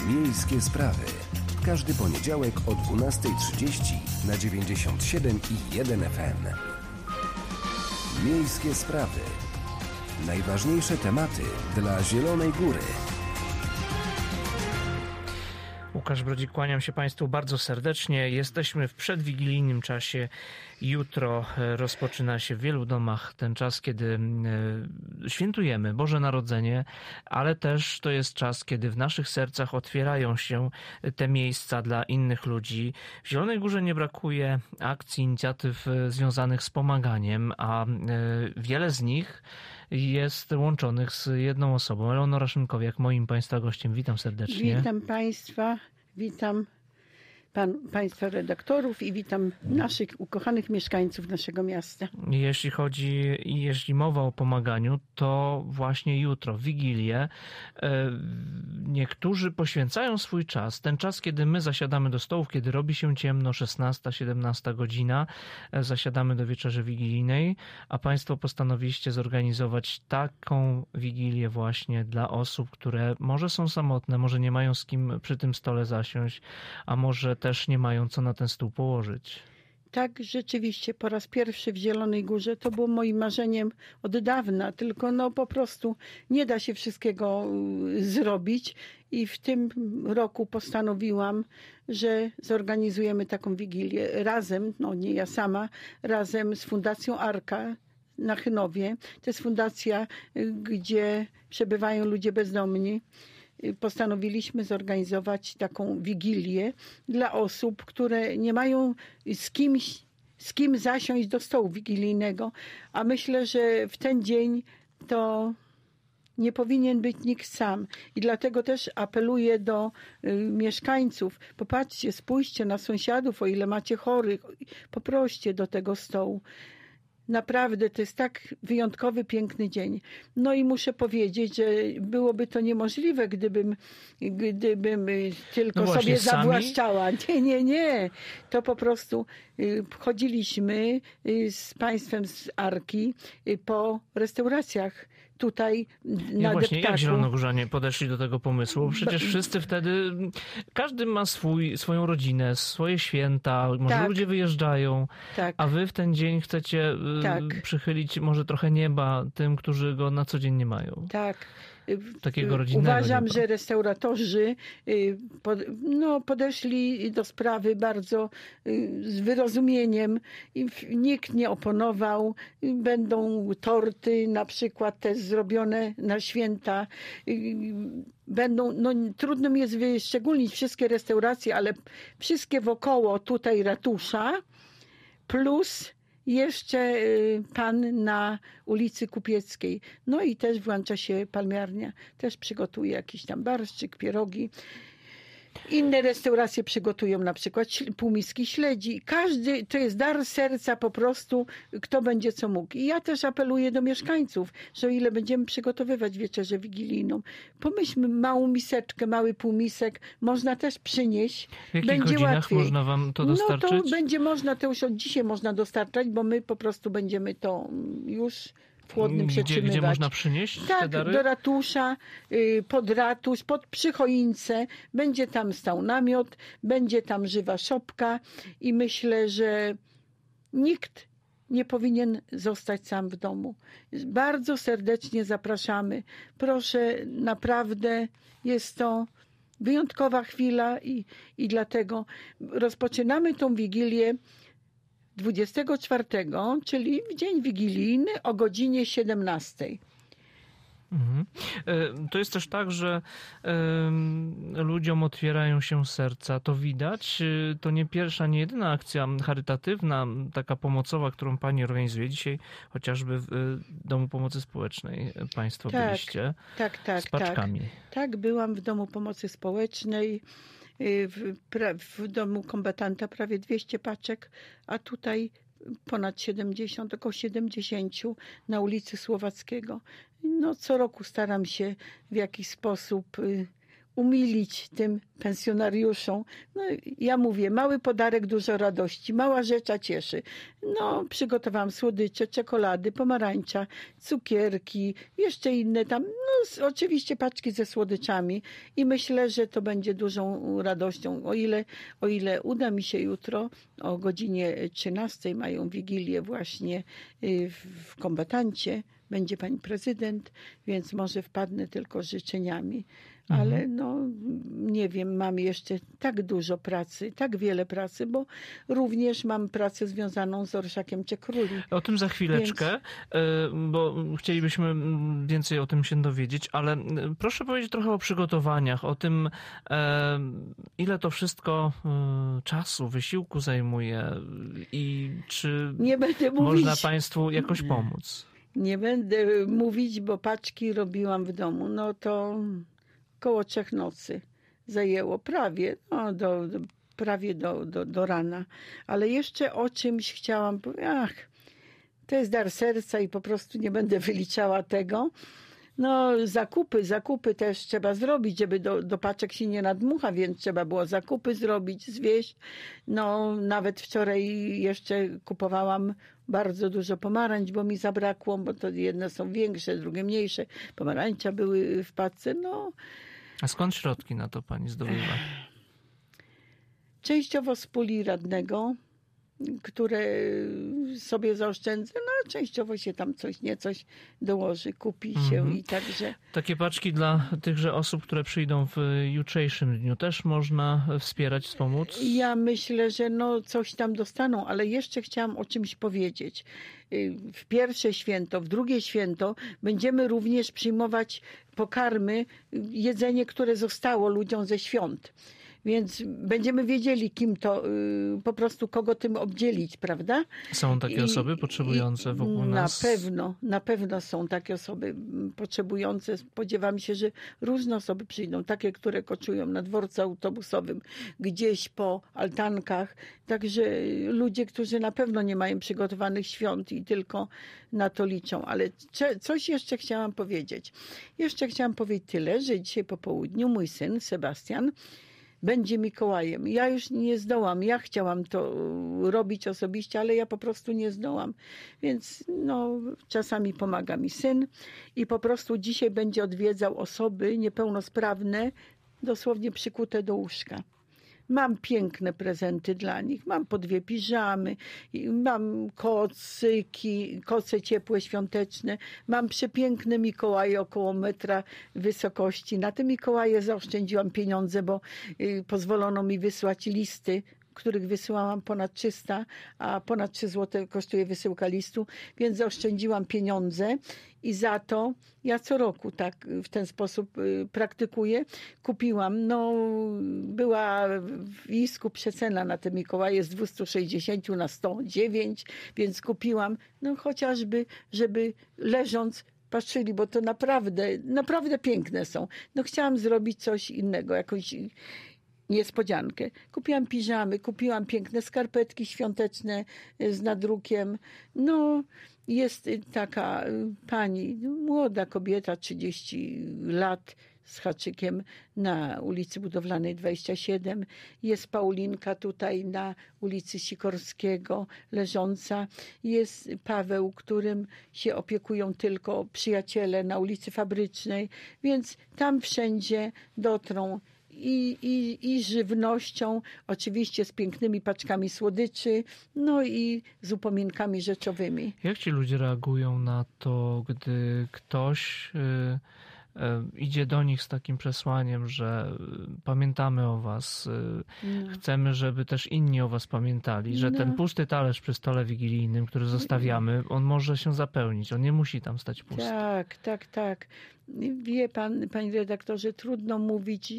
Miejskie sprawy. W każdy poniedziałek o 12:30 na 97,1 FM. Miejskie sprawy. Najważniejsze tematy dla Zielonej Góry. Łukasz Brodzik, kłaniam się Państwu bardzo serdecznie. Jesteśmy w przedwigilijnym czasie. Jutro rozpoczyna się w wielu domach ten czas, kiedy świętujemy Boże Narodzenie, ale też to jest czas, kiedy w naszych sercach otwierają się te miejsca dla innych ludzi. W Zielonej Górze nie brakuje akcji, inicjatyw związanych z pomaganiem, a wiele z nich jest łączonych z jedną osobą. Eleonora Szymkowiak, moim Państwa gościem. Witam serdecznie. Witam Państwa, witam Państwa redaktorów i witam naszych ukochanych mieszkańców naszego miasta. Jeśli mowa o pomaganiu, to właśnie jutro, w Wigilię, niektórzy poświęcają swój czas, ten czas, kiedy my zasiadamy do stołów, kiedy robi się ciemno, 16-17 godzina, zasiadamy do wieczerzy wigilijnej, a Państwo postanowiliście zorganizować taką Wigilię właśnie dla osób, które może są samotne, może nie mają z kim przy tym stole zasiąść, a może też nie mają co na ten stół położyć. Tak, rzeczywiście, po raz pierwszy w Zielonej Górze. To było moim marzeniem od dawna, tylko po prostu nie da się wszystkiego zrobić i w tym roku postanowiłam, że zorganizujemy taką Wigilię razem, nie ja sama, razem z Fundacją Arka na Chynowie. To jest fundacja, gdzie przebywają ludzie bezdomni. Postanowiliśmy zorganizować taką wigilię dla osób, które nie mają z kim zasiąść do stołu wigilijnego, a myślę, że w ten dzień to nie powinien być nikt sam. I dlatego też apeluję do mieszkańców. Popatrzcie, spójrzcie na sąsiadów, o ile macie chorych, poproście do tego stołu. Naprawdę to jest tak wyjątkowy, piękny dzień. No i muszę powiedzieć, że byłoby to niemożliwe, gdybym tylko sobie zawłaszczała. Nie. To po prostu chodziliśmy z państwem z Arki po restauracjach tutaj na właśnie, Deptaku. Jak zielonogórzanie podeszli do tego pomysłu? Przecież wszyscy wtedy, każdy ma swoją rodzinę, swoje święta, może ludzie wyjeżdżają, a wy w ten dzień chcecie przychylić może trochę nieba tym, którzy go na co dzień nie mają. Tak. Takiego rodzinnego Uważam, nieba. że restauratorzy podeszli do sprawy bardzo z wyrozumieniem i nikt nie oponował. Będą torty na przykład też zrobione na święta. Trudno mi jest wyszczególnić wszystkie restauracje, ale wszystkie wokoło tutaj ratusza plus jeszcze pan na ulicy Kupieckiej. No i też włącza się palmiarnia. Też przygotuje jakiś tam barszczyk, pierogi. Inne restauracje przygotują na przykład półmiski śledzi. Każdy, to jest dar serca po prostu, kto będzie co mógł. I ja też apeluję do mieszkańców, że o ile będziemy przygotowywać wieczerzę wigilijną, pomyślmy małą miseczkę, mały półmisek, można też przynieść. W jakich będzie godzinach łatwiej. można wam to dostarczyć? No to będzie można, to już od dzisiaj można dostarczać, bo my po prostu będziemy to już w chłodnym przetrzymywać. Gdzie można przynieść te dary? Do ratusza, pod ratusz, przy choince. Będzie tam stał namiot, będzie tam żywa szopka i myślę, że nikt nie powinien zostać sam w domu. Bardzo serdecznie zapraszamy. Proszę, naprawdę jest to wyjątkowa chwila i dlatego rozpoczynamy tą Wigilię 24, czyli w dzień wigilijny o godzinie 17. To jest też tak, że ludziom otwierają się serca. To widać. To nie pierwsza, nie jedyna akcja charytatywna, taka pomocowa, którą pani organizuje. Dzisiaj chociażby w Domu Pomocy Społecznej państwo byliście z paczkami. Tak, byłam w Domu Pomocy Społecznej. W domu kombatanta prawie 200 paczek, a tutaj ponad 70, około 70 na ulicy Słowackiego. Co roku staram się w jakiś sposób umilić tym pensjonariuszom. No, ja mówię, mały podarek, dużo radości, mała rzecz, a cieszy. No, przygotowałam słodycze, czekolady, pomarańcza, cukierki, jeszcze inne tam, no oczywiście paczki ze słodyczami i myślę, że to będzie dużą radością. O ile uda mi się jutro o godzinie 13 mają wigilię właśnie w kombatancie, będzie pani prezydent, więc może wpadnę tylko z życzeniami. Ale no nie wiem, mam jeszcze tak dużo pracy, tak wiele pracy, bo również mam pracę związaną z orszakiem Czekróli. O tym za chwileczkę, bo chcielibyśmy więcej o tym się dowiedzieć, ale proszę powiedzieć trochę o przygotowaniach, o tym, ile to wszystko czasu, wysiłku zajmuje i czy Nie będę mówić. można państwu jakoś pomóc. Nie będę mówić, bo paczki robiłam w domu. No to koło 3 nocy zajęło prawie, no prawie do rana. Ale jeszcze o czymś chciałam powiedzieć. To jest dar serca i po prostu nie będę wyliczała tego. No zakupy też trzeba zrobić, żeby do paczek się nie nadmucha, więc trzeba było zakupy zrobić, zwieść. No nawet wczoraj jeszcze kupowałam bardzo dużo pomarańcz, bo mi zabrakło, bo to jedne są większe, drugie mniejsze. Pomarańcza były w paczce, no. A skąd środki na to pani zdobywa? Częściowo z puli radnego, które sobie zaoszczędzę, no a częściowo się tam coś dołoży, kupi się i także. Takie paczki dla tychże osób, które przyjdą w jutrzejszym dniu, też można wspierać, wspomóc? Ja myślę, że no coś tam dostaną, ale jeszcze chciałam o czymś powiedzieć. W pierwsze święto, w drugie święto będziemy również przyjmować pokarmy, jedzenie, które zostało ludziom ze świąt. Więc będziemy wiedzieli, kim to, po prostu kogo tym obdzielić, prawda? Są takie osoby potrzebujące wokół nas? Na pewno są takie osoby potrzebujące. Spodziewam się, że różne osoby przyjdą. Takie, które koczują na dworcu autobusowym, gdzieś po altankach. Także ludzie, którzy na pewno nie mają przygotowanych świąt i tylko na to liczą. Ale coś jeszcze chciałam powiedzieć. Jeszcze chciałam powiedzieć tyle, że dzisiaj po południu mój syn Sebastian będzie Mikołajem. Ja już nie zdołam. Ja chciałam to robić osobiście, ale ja po prostu nie zdołam. Więc no, czasami pomaga mi syn i po prostu dzisiaj będzie odwiedzał osoby niepełnosprawne, dosłownie przykute do łóżka. Mam piękne prezenty dla nich. Mam po 2 piżamy, mam koce ciepłe, świąteczne. Mam przepiękne Mikołaje około metra wysokości. Na te Mikołaje zaoszczędziłam pieniądze, bo pozwolono mi wysłać listy, których wysyłałam ponad 300, a ponad 3 zł kosztuje wysyłka listu, więc zaoszczędziłam pieniądze i za to ja co roku tak w ten sposób praktykuję. Kupiłam, no była w ISK-u przecena na te Mikołaje z 260 na 109, więc kupiłam, no chociażby, żeby leżąc patrzyli, bo to naprawdę piękne są. No chciałam zrobić coś innego, jakąś niespodziankę. Kupiłam piżamy, kupiłam piękne skarpetki świąteczne z nadrukiem. No, jest taka pani, młoda kobieta, 30 lat, z haczykiem na ulicy Budowlanej 27. Jest Paulinka tutaj na ulicy Sikorskiego leżąca. Jest Paweł, którym się opiekują tylko przyjaciele na ulicy Fabrycznej, więc tam wszędzie dotrą i żywnością, oczywiście z pięknymi paczkami słodyczy, no i z upominkami rzeczowymi. Jak ci ludzie reagują na to, gdy ktoś idzie do nich z takim przesłaniem, że pamiętamy o was, chcemy, żeby też inni o was pamiętali, że ten pusty talerz przy stole wigilijnym, który zostawiamy, on może się zapełnić, on nie musi tam stać pusty. Tak. Wie pan, panie redaktorze, trudno mówić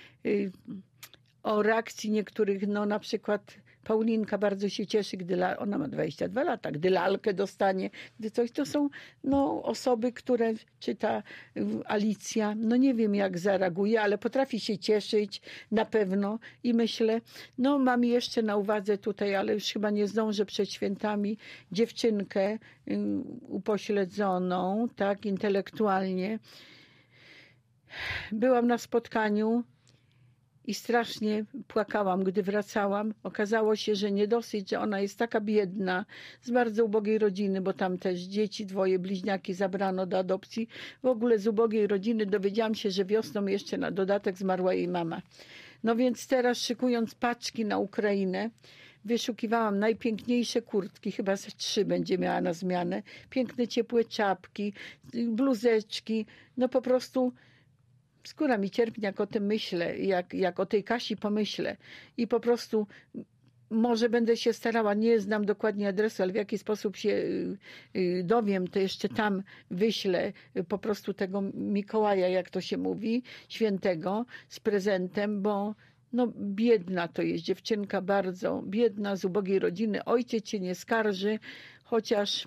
o reakcji niektórych, no na przykład Paulinka bardzo się cieszy, ona ma 22 lata, gdy lalkę dostanie, gdy coś, to są no, osoby, które czyta Alicja, no nie wiem jak zareaguje, ale potrafi się cieszyć na pewno i myślę, no mam jeszcze na uwadze tutaj, ale już chyba nie zdążę przed świętami, dziewczynkę upośledzoną, tak, intelektualnie. byłam na spotkaniu i strasznie płakałam, gdy wracałam. Okazało się, że nie dosyć, że ona jest taka biedna, z bardzo ubogiej rodziny, bo tam też dzieci, 2 bliźniaki zabrano do adopcji. W ogóle z ubogiej rodziny dowiedziałam się, że wiosną jeszcze na dodatek zmarła jej mama. No więc teraz, szykując paczki na Ukrainę, wyszukiwałam najpiękniejsze kurtki, chyba ze 3 będzie miała na zmianę, piękne ciepłe czapki, bluzeczki, no po prostu skóra mi cierpi, jak o tym myślę, jak o tej Kasi pomyślę. I po prostu może będę się starała, nie znam dokładnie adresu, ale w jaki sposób się dowiem, to jeszcze tam wyślę po prostu tego Mikołaja, jak to się mówi, świętego, z prezentem, bo no biedna to jest dziewczynka, bardzo biedna, z ubogiej rodziny. Ojciec się nie skarży, chociaż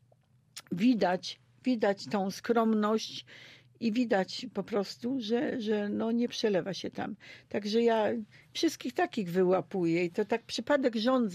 widać tą skromność i widać po prostu, że no nie przelewa się tam. Także ja wszystkich takich wyłapuję i to tak przypadek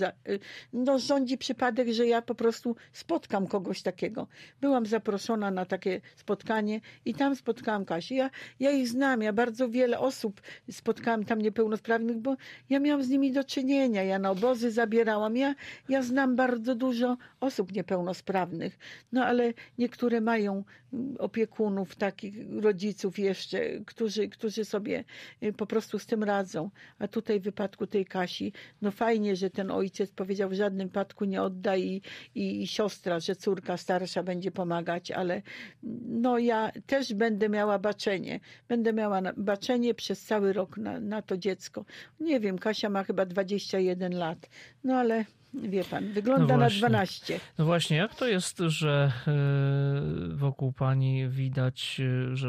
rządzi przypadek, że ja po prostu spotkam kogoś takiego. Byłam zaproszona na takie spotkanie i tam spotkałam Kasię. Ja ich znam, ja bardzo wiele osób spotkałam tam niepełnosprawnych, bo ja miałam z nimi do czynienia, ja na obozy zabierałam, ja znam bardzo dużo osób niepełnosprawnych, no ale niektóre mają opiekunów, takich rodziców jeszcze, którzy sobie po prostu z tym radzą. A tutaj w wypadku tej Kasi, no fajnie, że ten ojciec powiedział, w żadnym wypadku nie odda i siostra, że córka starsza będzie pomagać, ale no ja też będę miała baczenie. Będę miała baczenie przez cały rok na to dziecko. Nie wiem, Kasia ma chyba 21 lat, no ale wie pan, wygląda na 12. No właśnie, jak to jest, że wokół pani widać, że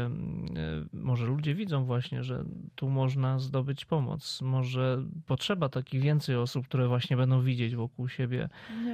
może ludzie widzą właśnie, że tu można zdobyć pomoc. Może potrzeba takich więcej osób, które właśnie będą widzieć wokół siebie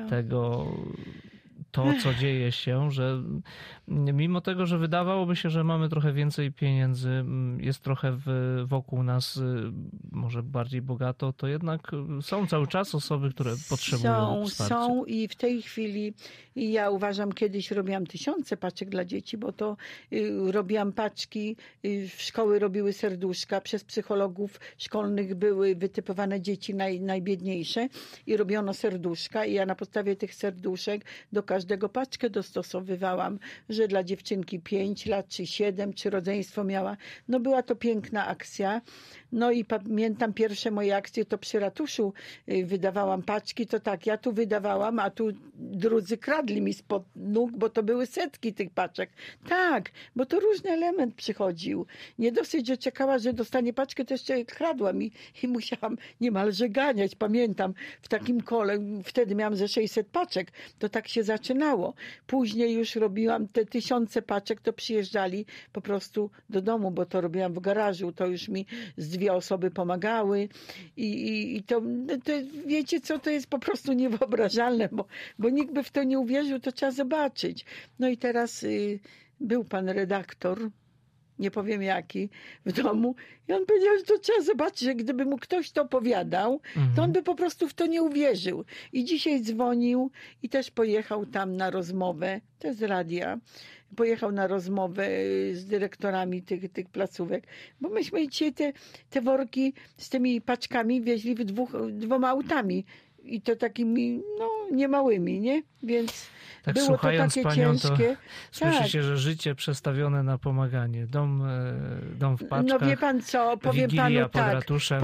to, co dzieje się, że mimo tego, że wydawałoby się, że mamy trochę więcej pieniędzy, jest trochę wokół nas może bardziej bogato, to jednak są cały czas osoby, które potrzebują wsparcia. Są i w tej chwili ja uważam, kiedyś robiłam 1000 paczek dla dzieci, bo to robiłam paczki, w szkoły robiły serduszka, przez psychologów szkolnych były wytypowane dzieci najbiedniejsze i robiono serduszka i ja na podstawie tych serduszek do każdego paczkę dostosowywałam, że dla dziewczynki 5 lat, czy 7, czy rodzeństwo miała. No była to piękna akcja. No i pamiętam pierwsze moje akcje, to przy ratuszu wydawałam paczki, to tak, ja tu wydawałam, a tu drudzy kradli mi spod nóg, bo to były setki tych paczek. Tak, bo to różny element przychodził. Nie dosyć, że czekała, że dostanie paczkę, to jeszcze kradłam i musiałam niemalże ganiać. Pamiętam, w takim kole, wtedy miałam ze 600 paczek, to tak się zaczynało. Później już robiłam te 1000 paczek, to przyjeżdżali po prostu do domu, bo to robiłam w garażu, to już mi z 2 osoby pomagały i to wiecie co, to jest po prostu niewyobrażalne, bo nikt by w to nie uwierzył, to trzeba zobaczyć. No i teraz był pan redaktor, nie powiem jaki, w domu i on powiedział, że to trzeba zobaczyć, że gdyby mu ktoś to opowiadał, to on by po prostu w to nie uwierzył. I dzisiaj dzwonił i też pojechał tam na rozmowę, to jest z radia, pojechał na rozmowę z dyrektorami tych placówek, bo myśmy dzisiaj te worki z tymi paczkami wieźli 2 autami i to takimi, no, niemałymi, nie? Więc tak, było słuchając to takie panią, ciężkie. To słyszy się, że życie przestawione na pomaganie. Dom w paczkach. No wie pan co, powiem panu pod ratuszem.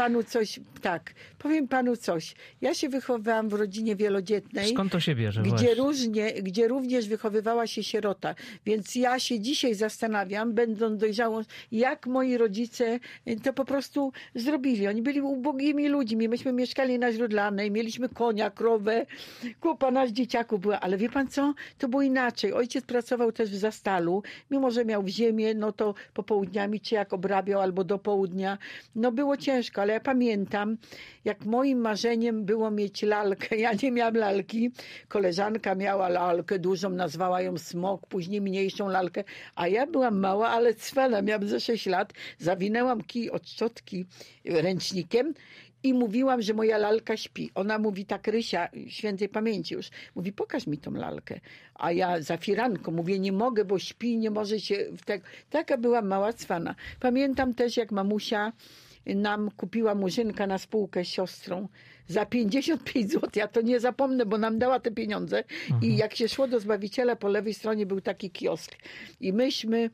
Powiem panu coś. Ja się wychowywałam w rodzinie wielodzietnej. Skąd to się bierze? Gdzie również wychowywała się sierota. Więc ja się dzisiaj zastanawiam, będąc dojrzałą, jak moi rodzice to po prostu zrobili. Oni byli ubogimi ludźmi. Myśmy mieszkali na Źródlanej, mieliśmy konia, krowę, kupa nas dzieciaków była. Ale wie pan co? To było inaczej. Ojciec pracował też w Zastalu. Mimo że miał w ziemię, no to popołudniami, czy jak obrabiał, albo do południa. No było ciężko, ale ja pamiętam, jak moim marzeniem było mieć lalkę. Ja nie miałam lalki. Koleżanka miała lalkę dużą, nazwała ją Smok, później mniejszą lalkę. A ja byłam mała, ale cwana, miałam ze 6 lat. Zawinęłam kij od szczotki ręcznikiem I mówiłam, że moja lalka śpi. Ona mówi, tak Rysia, świętej pamięci już, mówi, pokaż mi tą lalkę. A ja za firanką mówię, nie mogę, bo śpi, nie może się... Taka była mała cwana. Pamiętam też, jak mamusia nam kupiła murzynka na spółkę z siostrą za 55 zł. Ja to nie zapomnę, bo nam dała te pieniądze. I jak się szło do Zbawiciela, po lewej stronie był taki kiosk. I myśmy,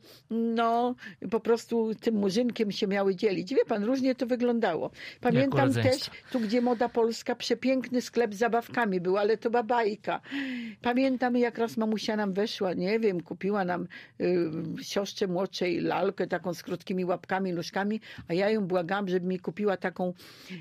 po prostu tym murzynkiem się miały dzielić. Wie pan, różnie to wyglądało. Pamiętam też, tu gdzie Moda Polska, przepiękny sklep z zabawkami był, ale to była bajka. Pamiętam, jak raz mamusia nam weszła, nie wiem, kupiła nam siostrze młodszej lalkę taką z krótkimi łapkami, nóżkami, a ja ją błagałam, żeby mi kupiła taką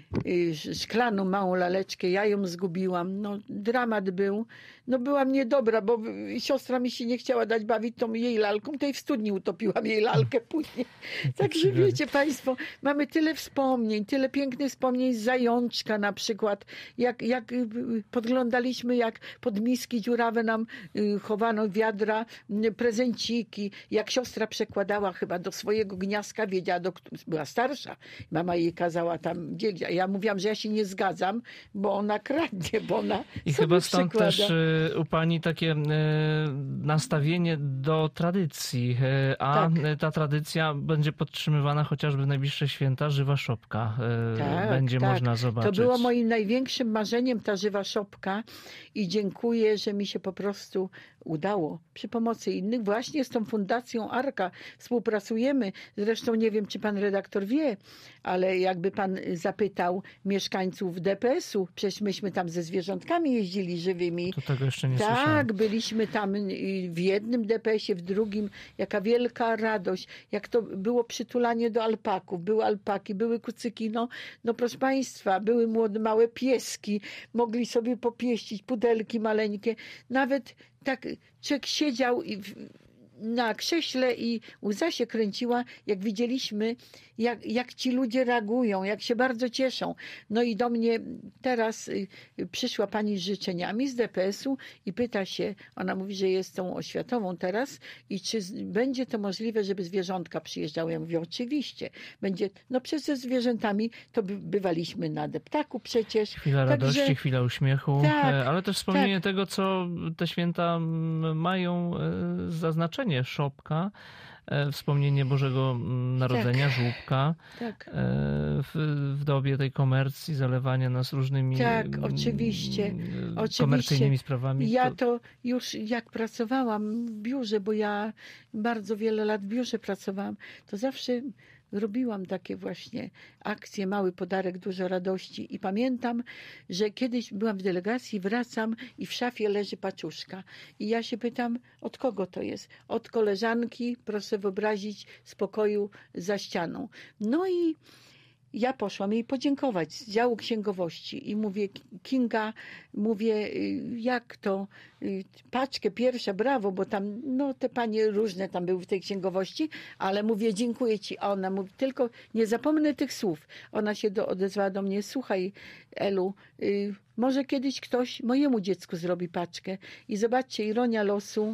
szklaną, małą laleczkę. Ja ją zgubiłam. Dramat był. Byłam niedobra, bo siostra mi się nie chciała dać bawić tą jej lalką, to i w studni utopiłam jej lalkę później. Także wiecie państwo, mamy tyle wspomnień, tyle pięknych wspomnień z Zajączka na przykład. Jak podglądaliśmy, jak pod miski dziurawe nam chowano wiadra, prezenciki. Jak siostra przekładała chyba do swojego gniazdka, wiedziała, była starsza. Mama jej kazała tam dzielić. A ja mówiłam, że ja się nie zgadzam, bo ona kradnie, bo ona I chyba stąd też u pani takie nastawienie do tradycji, a ta tradycja będzie podtrzymywana chociażby w najbliższe święta. Żywa szopka będzie można zobaczyć. To było moim największym marzeniem, ta żywa szopka, i dziękuję, że mi się po prostu udało przy pomocy innych. Właśnie z tą Fundacją Arka współpracujemy. Zresztą nie wiem, czy pan redaktor wie, ale jakby pan zapytał mieszkańców DPS-u, przecież myśmy tam ze zwierzątkami jeździli żywymi. To tego jeszcze nie słyszałem. Tak, byliśmy tam w jednym DPS-ie, w drugim. Jaka wielka radość. Jak to było przytulanie do alpaków. Były alpaki, były kucyki. Proszę państwa, były małe pieski. Mogli sobie popieścić, pudelki maleńkie. Nawet tak człowiek siedział na krześle i łza się kręciła, jak widzieliśmy, jak ci ludzie reagują, jak się bardzo cieszą. I do mnie teraz przyszła pani z życzeniami z DPS-u i pyta się, ona mówi, że jest tą oświatową teraz i czy będzie to możliwe, żeby zwierzątka przyjeżdżały. Ja mówię, oczywiście. Będzie, przecież ze zwierzętami to bywaliśmy na deptaku przecież. Chwila radości, chwila uśmiechu, tak, ale też wspomnienie tego, co te święta mają zaznaczenie. Szopka, wspomnienie Bożego Narodzenia, żłóbka, w dobie tej komercji, zalewania nas różnymi oczywiście. komercyjnymi sprawami. Ja to już jak pracowałam w biurze, bo ja bardzo wiele lat w biurze pracowałam, to zawsze robiłam takie właśnie akcje, mały podarek, dużo radości. I pamiętam, że kiedyś byłam w delegacji, wracam i w szafie leży paczuszka. I ja się pytam, od kogo to jest? Od koleżanki, proszę wyobrazić, z pokoju za ścianą. I ja poszłam jej podziękować z działu księgowości i mówię, Kinga, jak to, paczkę pierwsza, brawo, bo tam, te panie różne tam były w tej księgowości, ale mówię, dziękuję ci. A ona mówi, tylko nie zapomnę tych słów. Ona się odezwała do mnie, słuchaj, Elu, może kiedyś ktoś mojemu dziecku zrobi paczkę. I zobaczcie, ironia losu,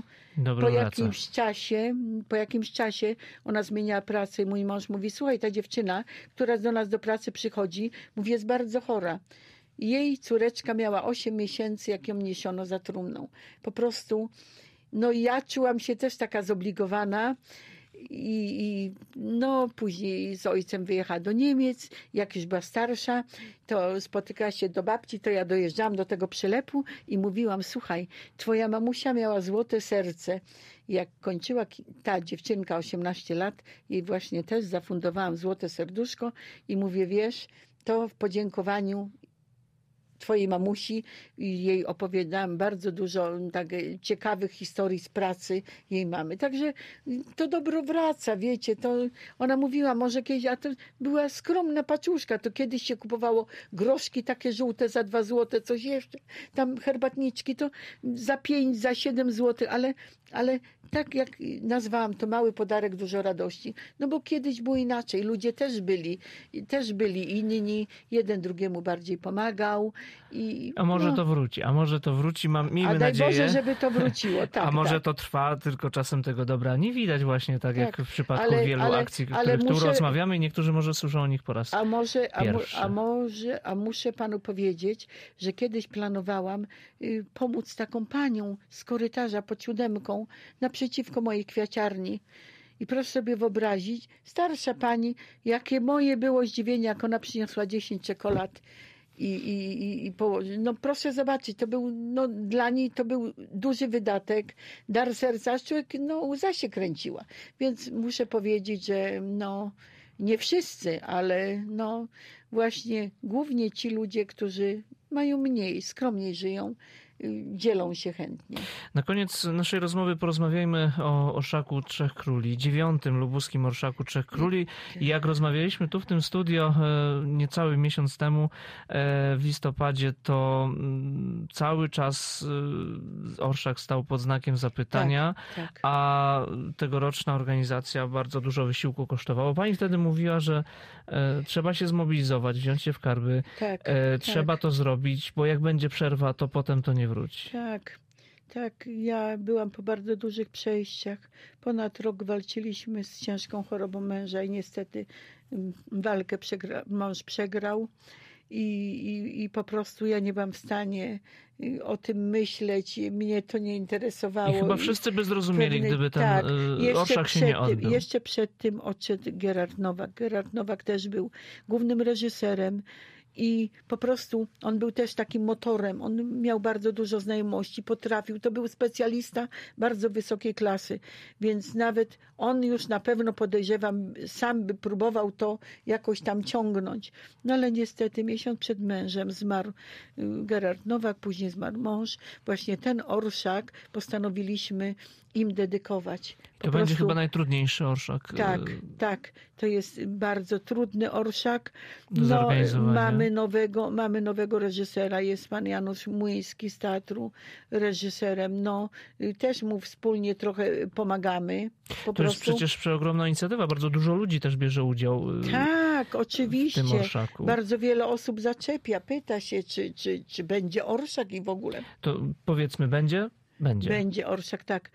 po jakimś czasie ona zmieniała pracę i mój mąż mówi, słuchaj, ta dziewczyna, która do nas do pracy przychodzi, mówi, jest bardzo chora. Jej córeczka miała 8 miesięcy, jak ją niesiono za trumną. Po prostu, ja czułam się też taka zobligowana. Później z ojcem wyjechała do Niemiec, jak już była starsza, to spotykała się do babci, to ja dojeżdżałam do tego przylepu i mówiłam, słuchaj, twoja mamusia miała złote serce. Jak kończyła ta dziewczynka 18 lat, jej właśnie też zafundowałam złote serduszko i mówię, wiesz, to w podziękowaniu twojej mamusi i jej opowiadałam bardzo dużo tak ciekawych historii z pracy jej mamy. Także to dobro wraca, wiecie, to ona mówiła, może kiedyś, a to była skromna paczuszka, to kiedyś się kupowało groszki takie żółte za 2 złote, coś jeszcze, tam herbatniczki to za 5, za 7 złotych, ale tak jak nazwałam to mały podarek, dużo radości. Bo kiedyś było inaczej. Ludzie też byli inni. Jeden drugiemu bardziej pomagał. A może to wróci, miejmy a daj nadzieję. Boże, żeby to wróciło. Tak, a może tak. to trwa, tylko czasem tego dobra nie widać właśnie, tak jak w przypadku wielu akcji, o których tu muszę... rozmawiamy i niektórzy może słyszą o nich po raz pierwszy. A muszę panu powiedzieć, że kiedyś planowałam pomóc taką panią z korytarza pod 7 naprzeciwko mojej kwiaciarni. I proszę sobie wyobrazić, starsza pani, jakie moje było zdziwienie, jak ona przyniosła 10 czekolad i położyć. No proszę zobaczyć, to był, no dla niej to był duży wydatek, dar serca, aż człowiek, no łza się kręciła. Więc muszę powiedzieć, że no nie wszyscy, ale no właśnie głównie ci ludzie, którzy mają mniej, skromniej żyją, dzielą się chętnie. Na koniec naszej rozmowy porozmawiajmy o Orszaku Trzech Króli, 9. lubuskim Orszaku Trzech Króli. I jak rozmawialiśmy tu w tym studio niecały miesiąc temu w listopadzie, to cały czas Orszak stał pod znakiem zapytania, tak. A tegoroczna organizacja bardzo dużo wysiłku kosztowała. Pani wtedy mówiła, że trzeba się zmobilizować, wziąć się w karby, trzeba to zrobić, bo jak będzie przerwa, to potem to nie wróci. Tak. Ja byłam po bardzo dużych przejściach. Ponad rok walczyliśmy z ciężką chorobą męża i niestety walkę mąż przegrał. I po prostu ja nie byłam w stanie o tym myśleć. Mnie to nie interesowało. I chyba wszyscy by zrozumieli, gdyby ten Orszak się nie odbył. Jeszcze przed tym odszedł Gerard Nowak. Gerard Nowak też był głównym reżyserem. I po prostu on był też takim motorem. On miał bardzo dużo znajomości, potrafił. To był specjalista bardzo wysokiej klasy. Więc nawet on już na pewno, podejrzewam, sam by próbował to jakoś tam ciągnąć. No ale niestety miesiąc przed mężem zmarł Gerard Nowak, później zmarł mąż. Właśnie ten Orszak postanowiliśmy im dedykować. To będzie chyba najtrudniejszy Orszak. Tak. To jest bardzo trudny Orszak. Do zorganizowania. Mamy nowego reżysera. Jest pan Janusz Młyński z teatru reżyserem. No, też mu wspólnie trochę pomagamy. To jest przecież przeogromna inicjatywa. Bardzo dużo ludzi też bierze udział oczywiście. w tym Orszaku. Bardzo wiele osób zaczepia, pyta się, czy będzie Orszak i w ogóle. To powiedzmy, będzie? Będzie Orszak, tak.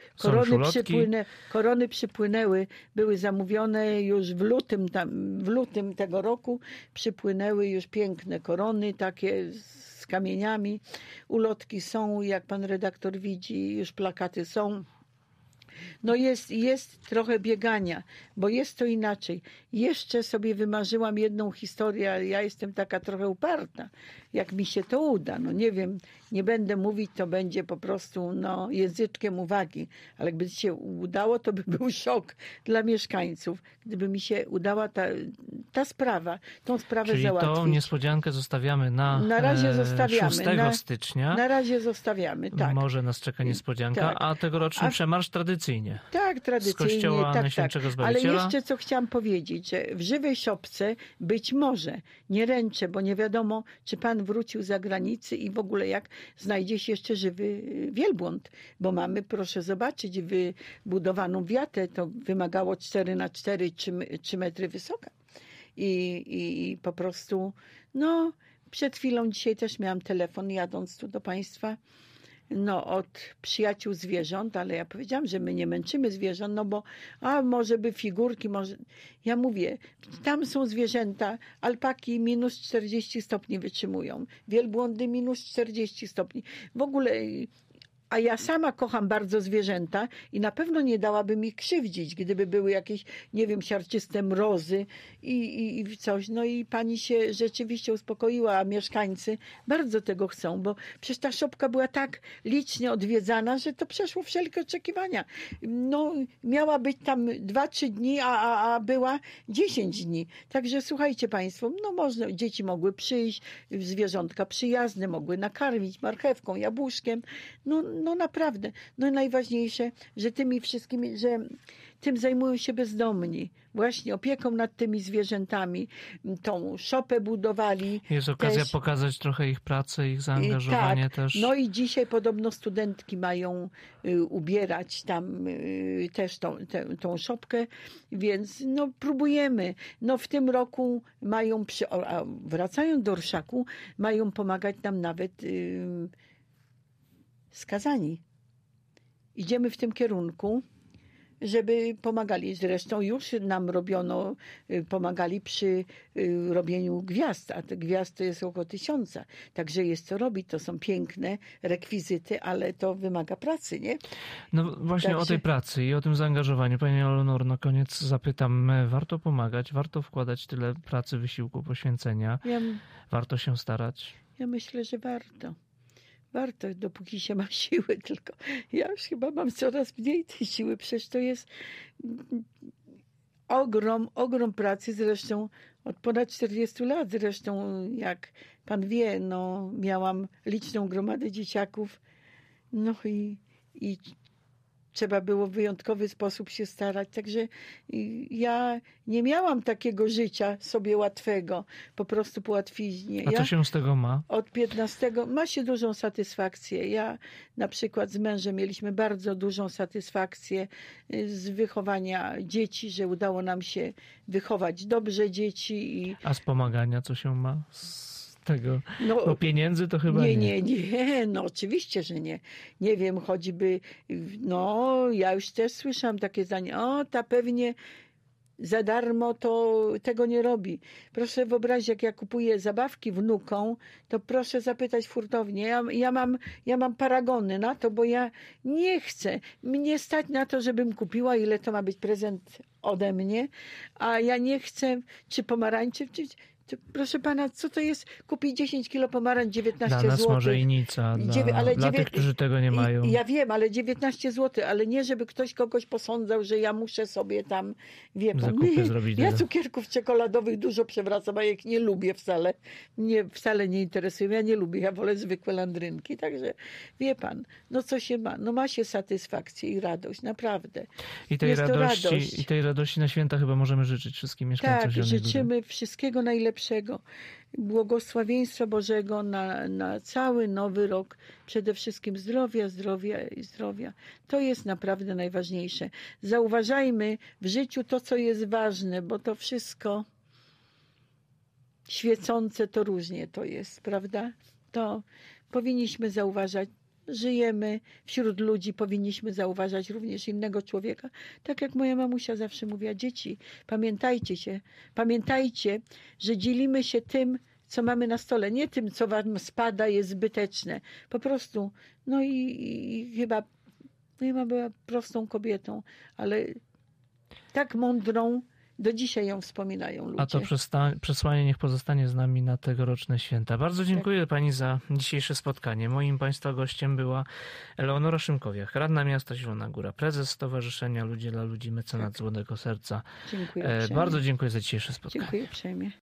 Korony przypłynęły, były zamówione już w lutym tego roku. Przypłynęły już piękne korony, takie z kamieniami. Ulotki są, jak pan redaktor widzi, już plakaty są. No jest trochę biegania, bo jest to inaczej. Jeszcze sobie wymarzyłam jedną historię, ale ja jestem taka trochę uparta, jak mi się to uda. No nie wiem, nie będę mówić, to będzie po prostu języczkiem uwagi, ale gdyby się udało, to by był szok dla mieszkańców. Gdyby mi się udała ta sprawa, tą sprawę Czyli załatwić. Tą niespodziankę zostawiamy na razie 6 stycznia. Na razie zostawiamy, tak. Może nas czeka niespodzianka, a tegoroczny przemarsz tradycyjnie. Tak, tradycyjnie. Z kościoła Najświętszego Zbawiciela. Ale jeszcze co chciałam powiedzieć, że w żywej szopce być może, nie ręczę, bo nie wiadomo, czy pan wrócił z zagranicy i w ogóle jak znajdzie się jeszcze żywy wielbłąd, bo mamy, proszę zobaczyć, wybudowaną wiatę, to wymagało 4x4, 3 metry wysoka. I po prostu, przed chwilą dzisiaj też miałam telefon jadąc tu do państwa, od przyjaciół zwierząt, ale ja powiedziałam, że my nie męczymy zwierząt, bo może by figurki, może... Ja mówię, tam są zwierzęta, alpaki minus 40 stopni wytrzymują, wielbłądy minus 40 stopni. W ogóle... A ja sama kocham bardzo zwierzęta i na pewno nie dałabym ich krzywdzić, gdyby były jakieś, nie wiem, siarczyste mrozy i coś. No i pani się rzeczywiście uspokoiła, a mieszkańcy bardzo tego chcą, bo przecież ta szopka była tak licznie odwiedzana, że to przeszło wszelkie oczekiwania. Miała być tam 2-3 dni, a była 10 dni. Także słuchajcie państwo, można, dzieci mogły przyjść, zwierzątka przyjazne, mogły nakarmić marchewką, jabłuszkiem. no naprawdę. No i najważniejsze, że tymi wszystkimi, że tym zajmują się bezdomni. Właśnie opieką nad tymi zwierzętami. Tą szopę budowali. Jest okazja też. pokazać trochę ich pracę, ich zaangażowanie Tak. też. No i dzisiaj podobno studentki mają ubierać tam też tą szopkę, więc no próbujemy. No w tym roku mają, a wracając do orszaku, mają pomagać nam nawet skazani. Idziemy w tym kierunku, żeby pomagali. Zresztą już nam robiono, pomagali przy robieniu gwiazd, a te gwiazd to jest około 1000. Także jest co robić, to są piękne rekwizyty, ale to wymaga pracy, nie? No właśnie Także... o tej pracy i o tym zaangażowaniu. Pani Eleonoro, na koniec zapytam, warto pomagać, warto wkładać tyle pracy, wysiłku, poświęcenia, warto się starać? Ja myślę, że warto. Warto, dopóki się ma siły, tylko ja już chyba mam coraz mniej tej siły. Przecież to jest ogrom pracy, zresztą od ponad 40 lat. Zresztą, jak pan wie, no, miałam liczną gromadę dzieciaków, no i trzeba było w wyjątkowy sposób się starać. Także ja nie miałam takiego życia sobie łatwego, po prostu po łatwiźnie. A co się z tego ma? Od 15 ma się dużą satysfakcję. Ja na przykład z mężem mieliśmy bardzo dużą satysfakcję z wychowania dzieci, że udało nam się wychować dobrze dzieci. A z pomagania co się ma z tego? No pieniędzy to chyba nie. Nie, no oczywiście, że nie. Nie wiem, choćby, no ja już też słyszałam takie zdanie, o ta pewnie za darmo to tego nie robi. Proszę wyobrazić, jak ja kupuję zabawki wnukom, to proszę zapytać w hurtowni. Ja mam paragony na to, bo ja nie chcę. Mnie stać na to, żebym kupiła, ile to ma być prezent ode mnie, a ja nie chcę, czy pomarańczy, proszę pana, co to jest kupić 10 kilo pomarańcz, 19 zł? Dla nas może i nic, a dla tych, którzy tego nie mają. Ja wiem, ale 19 zł, ale nie, żeby ktoś kogoś posądzał, że ja muszę sobie tam, wie pan, zakupy zrobić. Ja cukierków czekoladowych dużo przewracam, a jak nie lubię wcale. Mnie wcale nie interesują, ja nie lubię, ja wolę zwykłe landrynki, także wie pan, no co się ma? No ma się satysfakcję i radość, naprawdę. I tej radości na święta chyba możemy życzyć wszystkim mieszkańcom Zielonej Góry. Tak, życzymy wszystkiego najlepszego, błogosławieństwa Bożego na cały nowy rok. Przede wszystkim zdrowia, zdrowia i zdrowia. To jest naprawdę najważniejsze. Zauważajmy w życiu to, co jest ważne, bo to wszystko świecące to różnie to jest, prawda? To powinniśmy zauważać. Żyjemy wśród ludzi, powinniśmy zauważać również innego człowieka. Tak jak moja mamusia zawsze mówiła, dzieci, pamiętajcie, że dzielimy się tym, co mamy na stole, nie tym, co wam spada, jest zbyteczne. Po prostu, no i chyba była prostą kobietą, ale tak mądrą, do dzisiaj ją wspominają ludzie. A to przesłanie niech pozostanie z nami na tegoroczne święta. Bardzo dziękuję pani za dzisiejsze spotkanie. Moim państwa gościem była Eleonora Szymkowiak, radna miasta Zielona Góra, prezes Stowarzyszenia Ludzie dla Ludzi, mecenat Złotego Serca. Dziękuję. Bardzo dziękuję za dzisiejsze spotkanie. Dziękuję uprzejmie.